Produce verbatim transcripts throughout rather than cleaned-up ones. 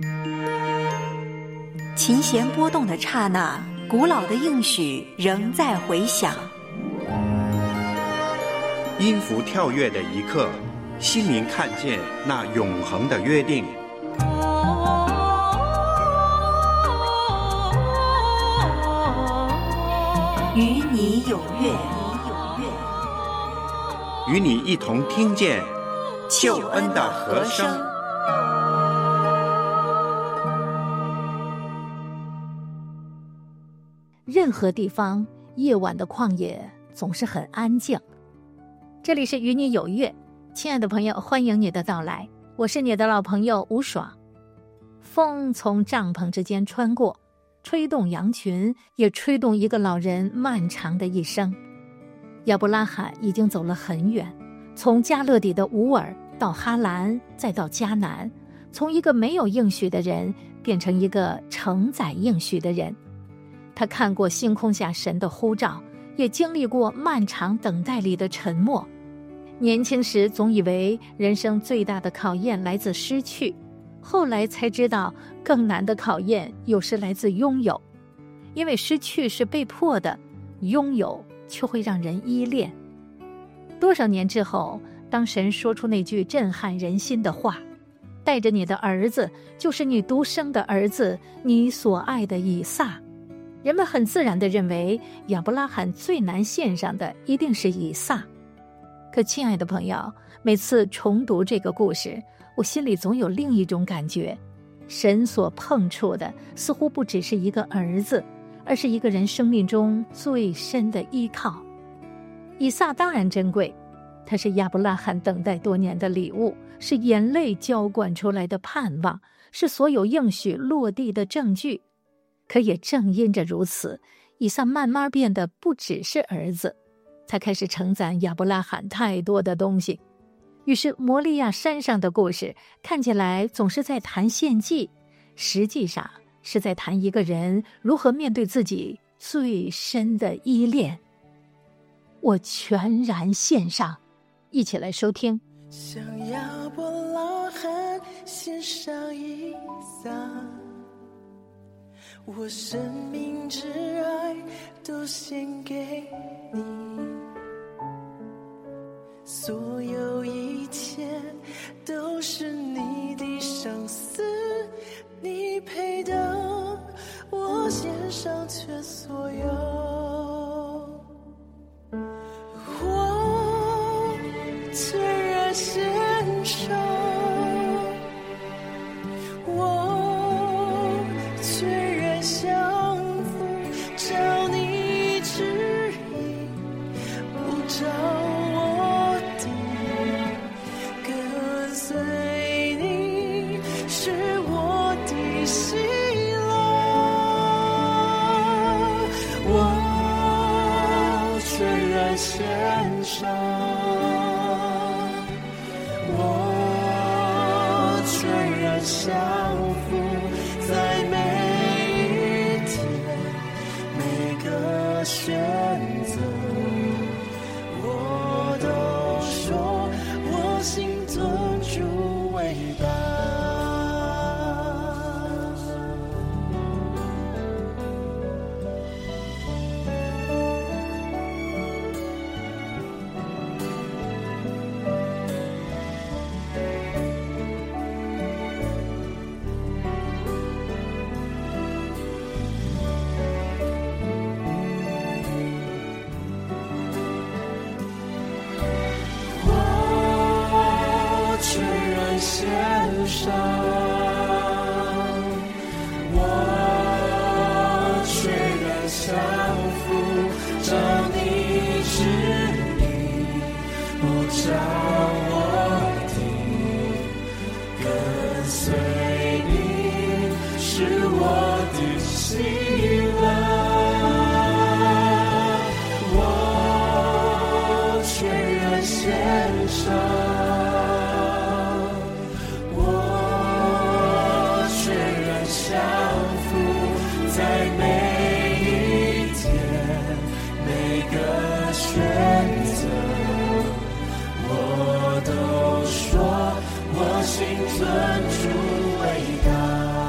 琴弦波动的刹那，古老的应许仍在回响。 音符跳跃的一刻，心灵看见那永恒的约定。 与你有约， 与你一同听见救恩的和声。 任何地方夜晚的旷野总是很安静。这里是与你有约，亲爱的朋友，欢迎你的到来，我是你的老朋友吴爽。风从帐篷之间穿过，吹动羊群，也吹动一个老人漫长的一生。亚伯拉罕已经走了很远，从加勒底的乌尔到哈兰，再到迦南，从一个没有应许的人变成一个承载应许的人。他看过星空下神的呼召，也经历过漫长等待里的沉默。年轻时总以为人生最大的考验来自失去，后来才知道更难的考验有时来自拥有，因为失去是被迫的，拥有却会让人依恋。多少年之后，当神说出那句震撼人心的话，带着你的儿子，就是你独生的儿子，你所爱的以撒，人们很自然地认为亚伯拉罕最难献上的一定是以撒。可亲爱的朋友，每次重读这个故事，我心里总有另一种感觉，神所碰触的似乎不只是一个儿子，而是一个人生命中最深的依靠。以撒当然珍贵，他是亚伯拉罕等待多年的礼物，是眼泪浇灌出来的盼望，是所有应许落地的证据。可也正因着如此，以撒慢慢变得不只是儿子，他开始承载亚伯拉罕太多的东西。于是摩利亚山上的故事看起来总是在谈献祭，实际上是在谈一个人如何面对自己最深的依恋。我全然献上，一起来收听。 向亚伯拉罕献上以撒，我生命之爱都献给你，所有一切都是你的赏赐，你配得我献上全所有。我全然献上，我全然降服，照你旨意，不照我的，跟随你是我的喜乐。我全然献上，我全然降服，在每一天每个选择，我都说我心尊主为大。献上，我全然降服，照你旨意，不照我的，跟随你是我的喜乐。我全然献上，在每一天每个选择，我都说我心尊主为大。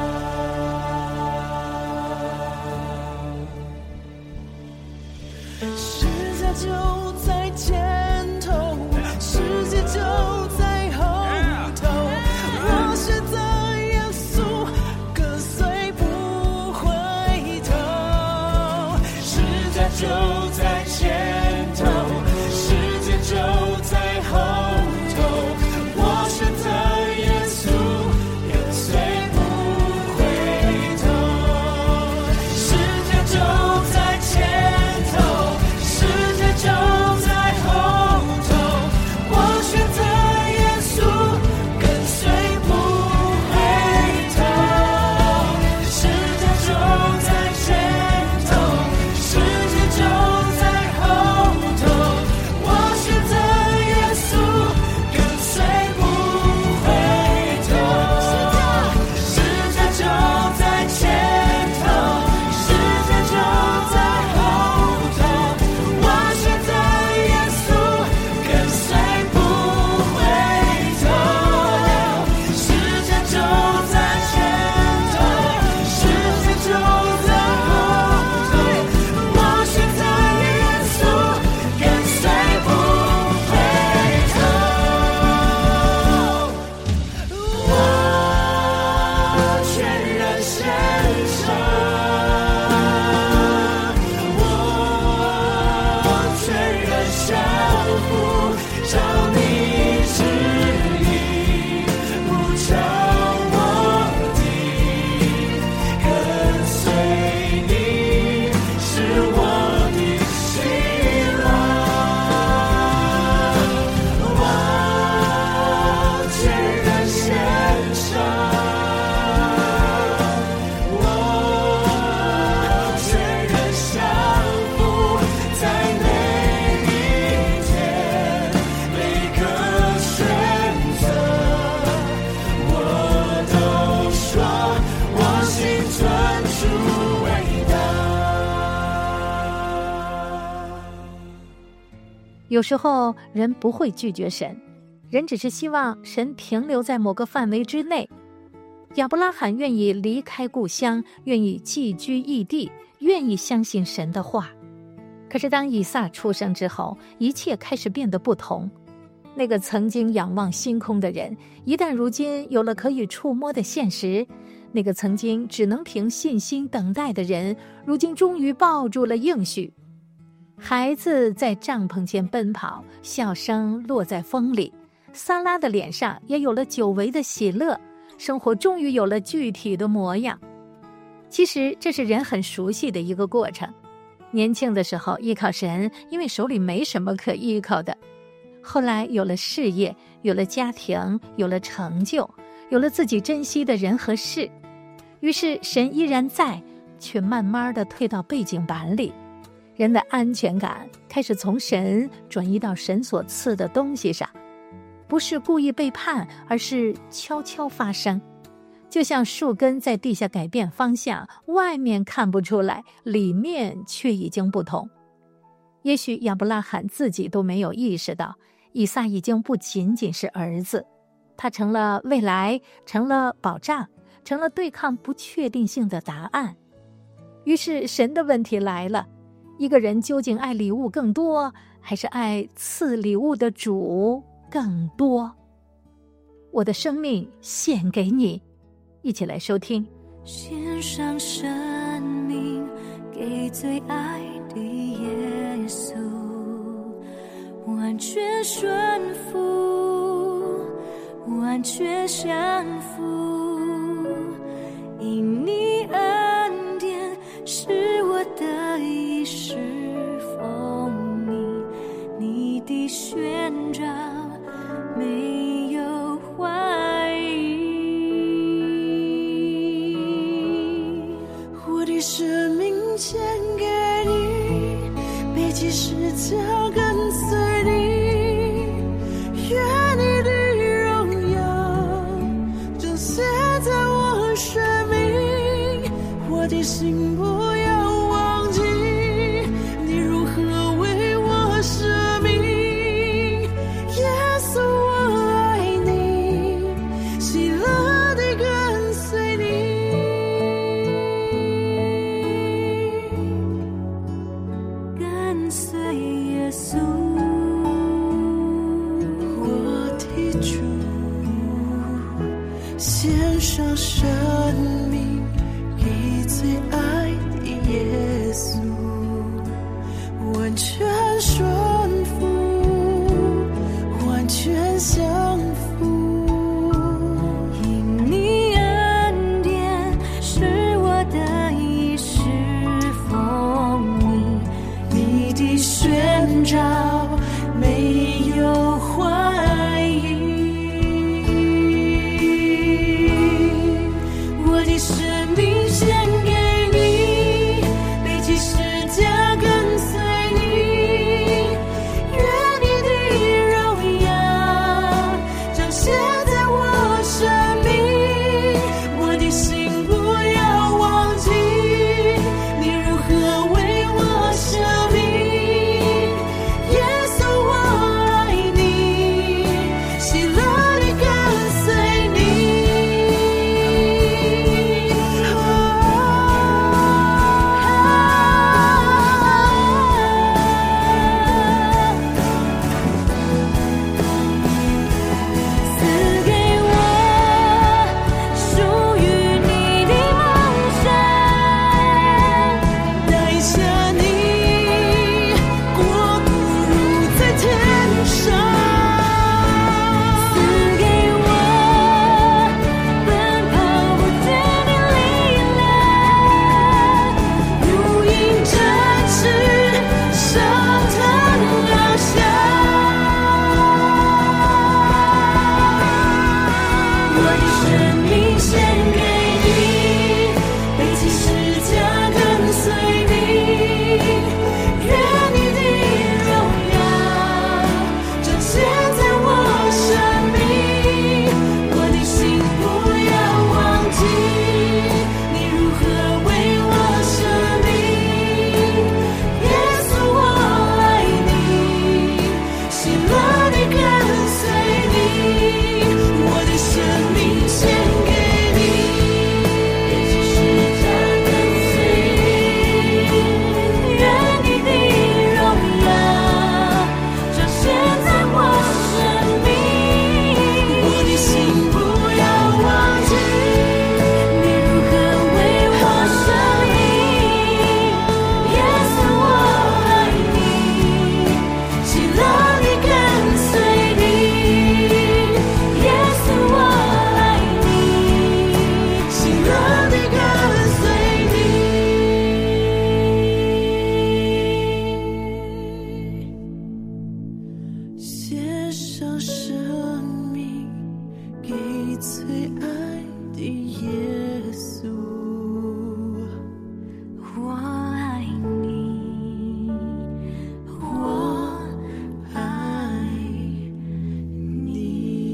有时候人不会拒绝神，人只是希望神停留在某个范围之内。亚伯拉罕愿意离开故乡，愿意寄居异地，愿意相信神的话。可是当以撒出生之后，一切开始变得不同。那个曾经仰望星空的人，一旦如今有了可以触摸的现实，那个曾经只能凭信心等待的人，如今终于抱住了应许。孩子在帐篷间奔跑，笑声落在风里，撒拉的脸上也有了久违的喜乐，生活终于有了具体的模样。其实这是人很熟悉的一个过程。年轻的时候依靠神，因为手里没什么可依靠的。后来有了事业，有了家庭，有了成就，有了自己珍惜的人和事，于是神依然在，却慢慢地退到背景板里。人的安全感开始从神转移到神所赐的东西上，不是故意背叛，而是悄悄发生。就像树根在地下改变方向，外面看不出来，里面却已经不同。也许亚伯拉罕自己都没有意识到，以撒已经不仅仅是儿子，他成了未来，成了保障，成了对抗不确定性的答案。于是神的问题来了，一个人究竟爱礼物更多，还是爱赐礼物的主更多？我的生命献给你，一起来收听。 献上生命给最爱的耶稣，完全顺服，完全降服，因你恩典是我的衣食丰盈，你的宣召没有怀疑。我的生命献给你，背起十字架跟随你，愿你的荣耀彰显在我生命，我的心不要忘记你如何为我舍命，耶稣我爱你，喜乐地跟随你，跟随耶稣，我的主，献上生命给最爱的耶稣，完全顺服，完全降服，因你恩典是我的衣食丰盈，你的宣召没有怀疑，我的生命献给你，背起十字架跟随你，愿你的荣耀彰显在我生命，我的心不要忘记你如何为我舍命，耶稣我爱你，喜乐地跟随你。赐给我属于你的梦想，带下你国度如在天上，赐给我奔跑不绝的力量，如鹰展翅上腾翱翔，我的生命献给你，背起十字架跟随你，愿你的荣耀彰显在我生命，我的心不要忘记你如何为我舍命，耶稣我爱你， 最爱的耶稣， 我爱你，我爱你。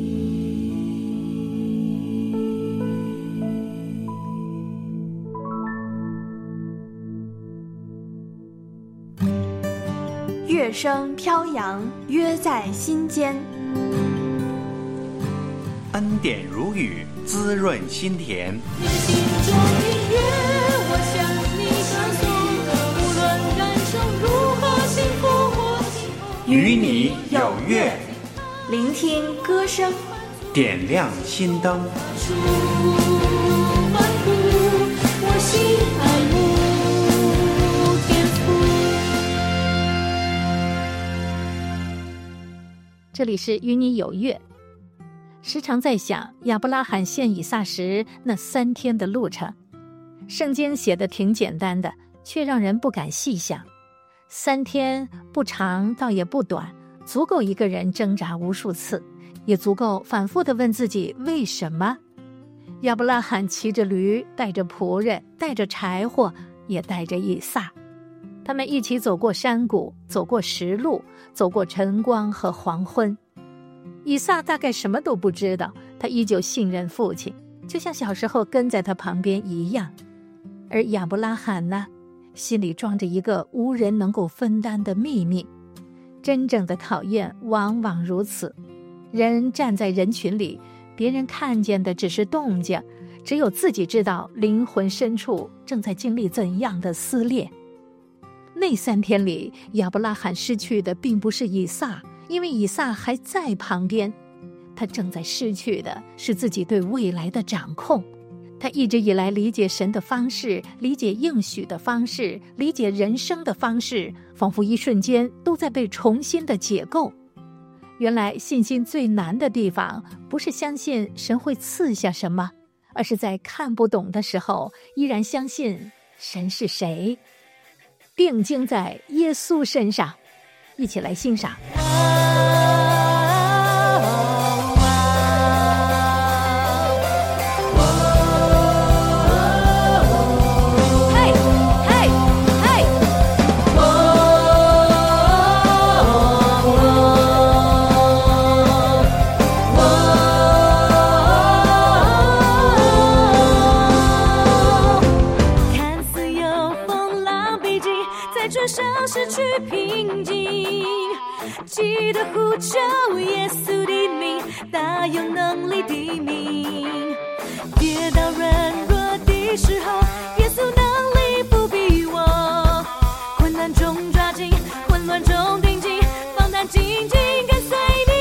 乐声飘扬，约在心间。 恩典如雨，滋润心田。 你的心中音乐，我向你传颂，无论感受如何幸福或幸福， 与你有约， 聆听歌声， 点亮心灯。 出欢呼，我心爱慕天父。 这里是与你有约。时常在想亚伯拉罕献以撒时那三天的路程，圣经写的挺简单的，却让人不敢细想。三天不长，倒也不短，足够一个人挣扎无数次，也足够反复地问自己为什么。亚伯拉罕骑着驴，带着仆人，带着柴火，也带着以撒。他们一起走过山谷，走过石路，走过晨光和黄昏。以撒大概什么都不知道，他依旧信任父亲，就像小时候跟在他旁边一样。而亚伯拉罕呢，心里装着一个无人能够分担的秘密。真正的考验往往如此，人站在人群里，别人看见的只是动静，只有自己知道灵魂深处正在经历怎样的撕裂。那三天里，亚伯拉罕失去的并不是以撒，因为以撒还在旁边，他正在失去的是自己对未来的掌控。他一直以来理解神的方式，理解应许的方式，理解人生的方式，仿佛一瞬间都在被重新的解构。原来信心最难的地方，不是相信神会赐下什么，而是在看不懂的时候，依然相信神是谁。定睛在耶稣身上，一起来欣赏。 失去平静，记得呼求耶稣的名，大有能力的名。跌倒软弱的时候，耶稣能力不比我。困难中抓紧，混乱中定睛，放胆紧紧跟随你。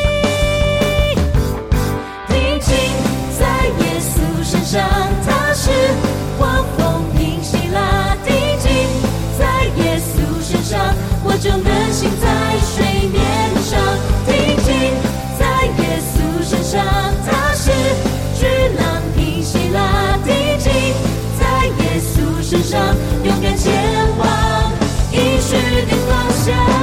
定睛在耶稣身上，他是狂风平息了。定睛在耶稣身上，我就能行在水面上。定睛在耶稣身上，他是巨浪平息了。定睛在耶稣身上，勇敢前往应许的方向。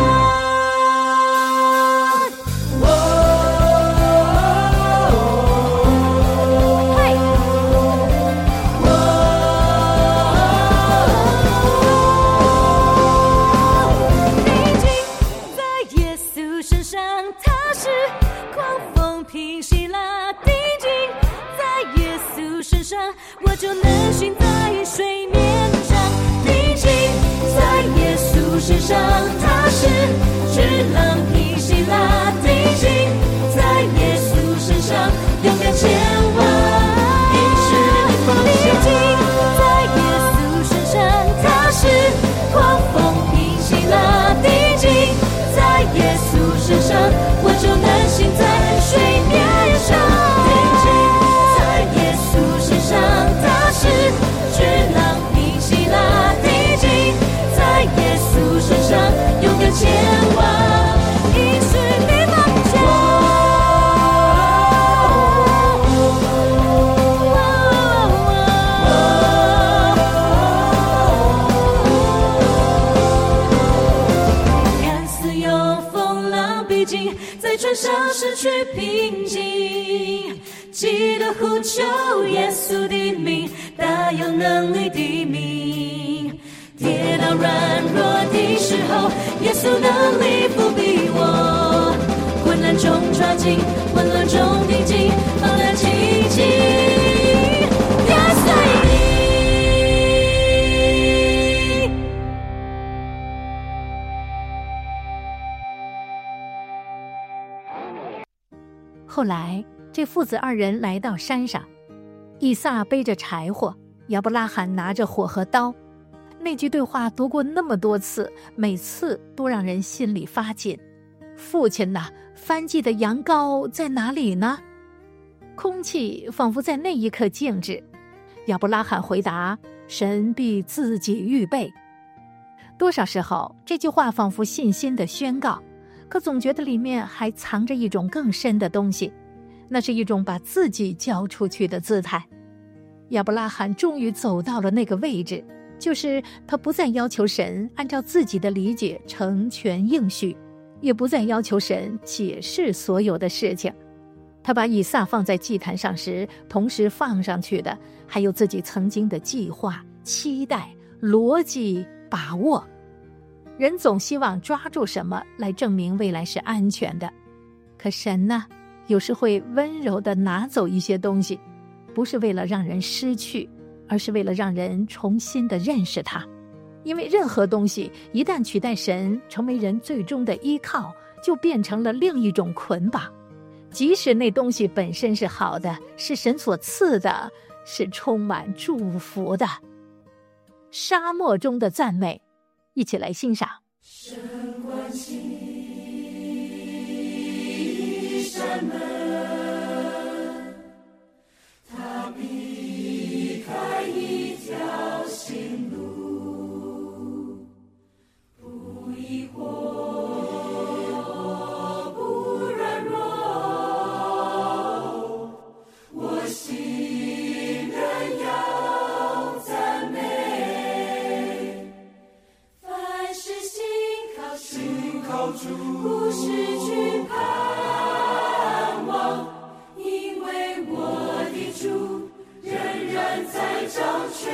我就能行在水面上。定睛在耶稣身上，他是巨浪平息了。定睛在耶稣身上，勇敢前往应许的方向。定睛在耶稣身上，他是狂风平息了。定睛在耶稣身上，我就能行在水面上。定睛在耶稣身上，他是巨浪平息了。定睛在耶稣身上，勇敢前往应呼求耶稣的名，大有能力的名。跌倒软弱的时候，耶稣能力扶庇我。困难中抓紧，混乱中平静，放胆轻轻跟随你。 后来这父子二人来到山上，以撒背着柴火，亚伯拉罕拿着火和刀。那句对话读过那么多次，每次都让人心里发紧。父亲哪，燔祭的羊羔在哪里呢？空气仿佛在那一刻静止。亚伯拉罕回答，神必自己预备。多少时候这句话仿佛信心的宣告，可总觉得里面还藏着一种更深的东西，那是一种把自己交出去的姿态。亚伯拉罕终于走到了那个位置，就是他不再要求神按照自己的理解成全应许，也不再要求神解释所有的事情。他把以撒放在祭坛上时，同时放上去的还有自己曾经的计划、期待、逻辑、把握。人总希望抓住什么来证明未来是安全的，可神呢，有时会温柔地拿走一些东西，不是为了让人失去，而是为了让人重新的认识他。因为任何东西一旦取代神成为人最终的依靠，就变成了另一种捆绑。即使那东西本身是好的，是神所赐的，是充满祝福的。沙漠中的赞美，一起来欣赏。 神关起山门，他避开一条新路，不疑惑，不软弱，我心仍要赞美。凡事心靠主，靠主，不失去盼望，因为我的主仍然在掌权。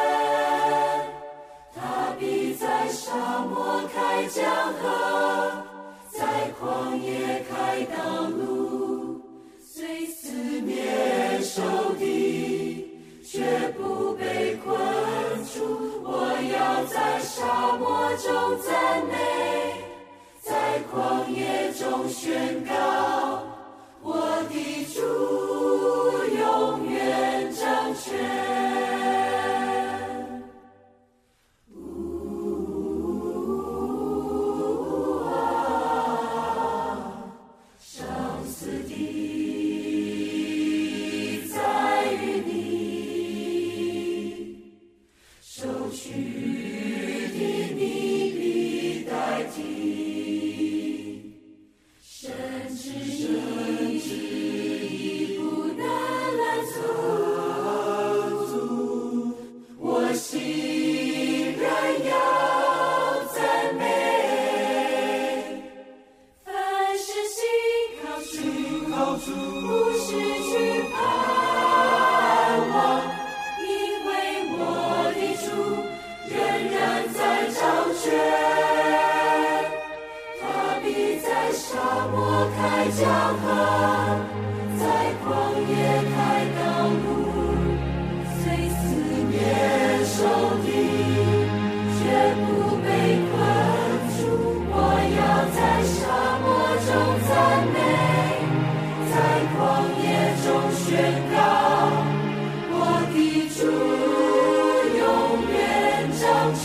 他必在沙漠开江河，在旷野开道路，虽四面受敌，却不被困住。我要在沙漠中赞美，在旷野中宣告，我的主永远掌权。生死的在于你，受屈的你必代替，甚至已不能拦阻，我心仍要赞美。凡事心靠主，靠主，不失去盼望，因为我的主仍然在掌权。他必在沙漠开江河，在旷野开道路，虽四面受敌，却不被困住。我要在沙漠中赞美，在旷野中宣告，我的主永远掌权。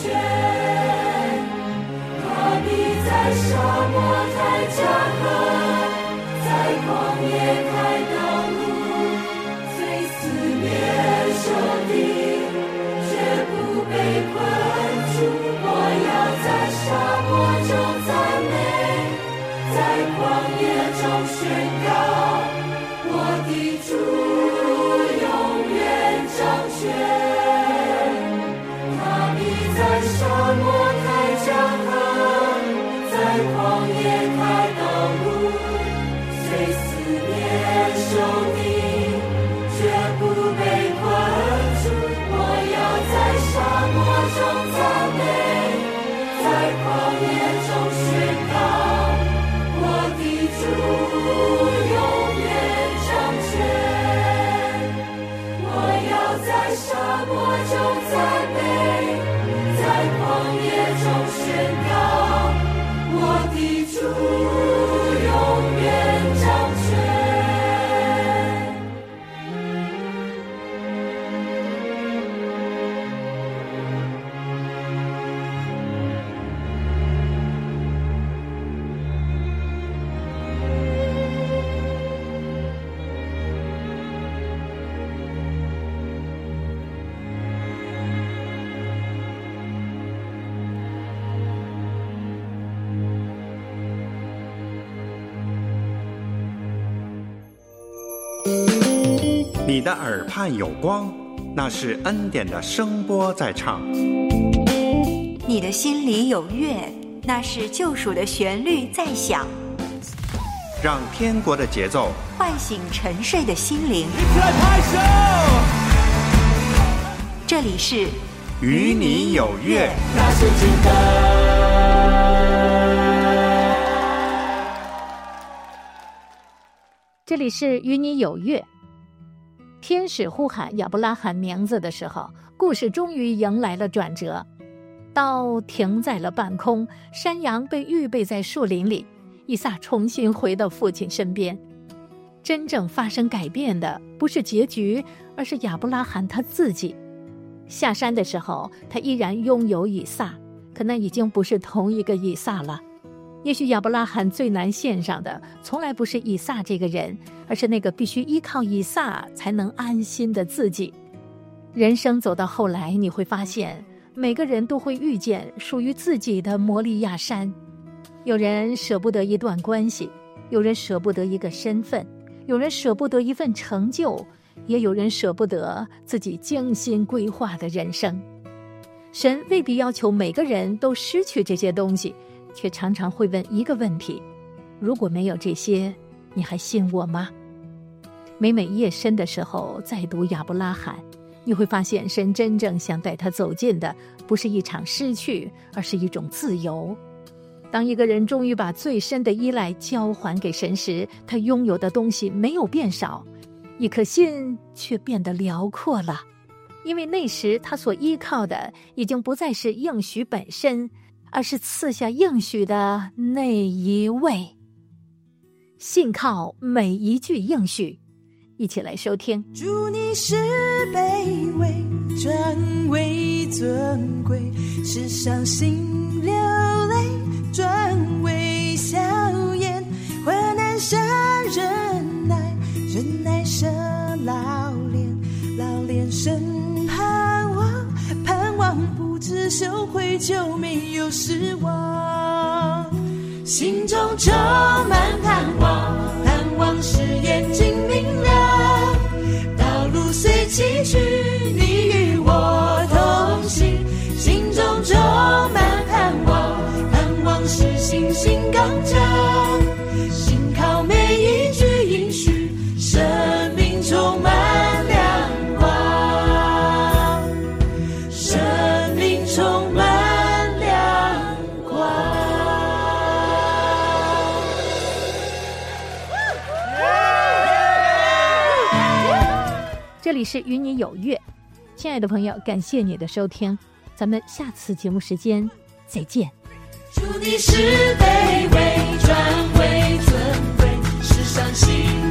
他必在沙漠开江河，在旷野开道路，虽四面受敌，却不被困住。我要在沙漠中赞美，在旷野中宣告，我的主你的耳畔有光，那是恩典的声波在唱。 你的心里有乐，那是救赎的旋律在响。 让天国的节奏唤醒沉睡的心灵。 一起来拍手！ 这里是与你有约。 大声敬拜。 这里是与你有约。天使呼喊亚伯拉罕名字的时候，故事终于迎来了转折。刀停在了半空，山羊被预备在树林里，以撒重新回到父亲身边。真正发生改变的不是结局，而是亚伯拉罕他自己。下山的时候，他依然拥有以撒，可那已经不是同一个以撒了。也许亚伯拉罕最难献上的，从来不是以撒这个人，而是那个必须依靠以撒才能安心的自己。人生走到后来，你会发现，每个人都会遇见属于自己的摩利亚山。有人舍不得一段关系，有人舍不得一个身份，有人舍不得一份成就，也有人舍不得自己精心规划的人生。神未必要求每个人都失去这些东西，却常常会问一个问题：如果没有这些，你还信我吗？每每夜深的时候再读亚伯拉罕，你会发现神真正想带他走进的不是一场失去，而是一种自由。当一个人终于把最深的依赖交还给神时，他拥有的东西没有变少，一颗心却变得辽阔了。因为那时他所依靠的已经不再是应许本身，而是赐下应许的那一位。信靠每一句应许，一起来收听。 主你是卑微转为尊贵，是伤心流泪转为笑颜，患难生忍耐，忍耐生老练，老练生盼望，盼望不知羞愧就没有失望，心中充满盼望，盼望使眼睛明亮，道路虽崎岖，你与我同行，心中充满盼望，盼望使信心刚强，信靠每一句应许，生命充满亮光，生命充满亮光。 这里是与你有约，亲爱的朋友，感谢你的收听，咱们下次节目时间再见。 主你是卑微转为尊贵，是伤心